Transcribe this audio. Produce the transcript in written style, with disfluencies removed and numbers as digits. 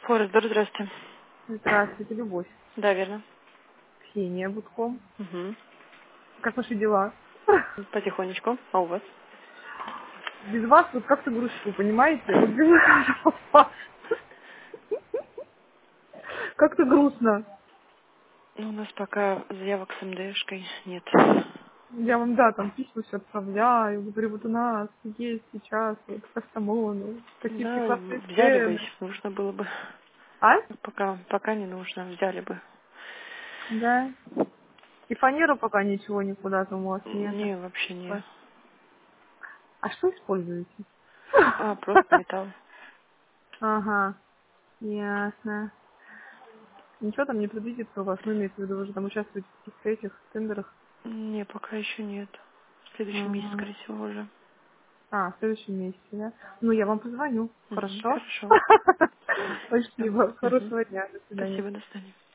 Форестдор, здравствуйте. Здравствуйте, Любовь. Да, верно. Ксения Будком. Угу. Как ваши дела? Потихонечку. А у вас? Без вас вот как-то грущу, понимаете? Вот без вас. Как-то грустно. Ну, у нас пока заявок с МДшкой нет. Я вам, да, там письма все отправляю. Говорю, вот у нас есть сейчас вот кастомоны, такие-то Да, классные взяли бы, цены. если нужно было бы. А? Пока не нужно, взяли бы. Да. И фанеру пока ничего никуда там у вас нету. Не, вообще не. А что используете? А, просто металл. Ага, ясно. Ничего там не предвидится у вас, ну, имеется в виду, вы же там участвуете в каких-то этих тендерах. Не, пока еще нет. В следующем месяце, Ага. скорее всего, уже. А, в следующем месяце, да? Ну, я вам позвоню. Угу, Хорошо? хорошо. Все. Спасибо. Угу. Хорошего дня. До свидания. Спасибо, до свидания.